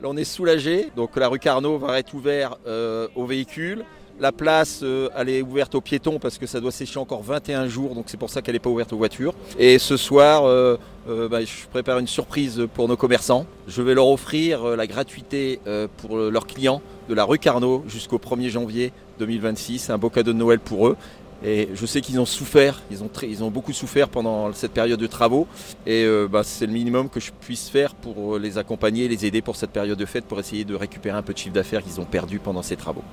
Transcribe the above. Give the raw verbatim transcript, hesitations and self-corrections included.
Là, on est soulagé, donc la rue Carnot va être ouverte euh, aux véhicules. La place, euh, elle est ouverte aux piétons parce que ça doit sécher encore vingt et un jours, donc c'est pour ça qu'elle n'est pas ouverte aux voitures. Et ce soir, euh, euh, bah, je prépare une surprise pour nos commerçants. Je vais leur offrir euh, la gratuité euh, pour leurs clients de la rue Carnot jusqu'au premier janvier deux mille vingt-six. C'est un beau cadeau de Noël pour eux. Et je sais qu'ils ont souffert, ils ont, très, ils ont beaucoup souffert pendant cette période de travaux. Et euh, bah, c'est le minimum que je puisse faire pour les accompagner, les aider pour cette période de fête, pour essayer de récupérer un peu de chiffre d'affaires qu'ils ont perdu pendant ces travaux.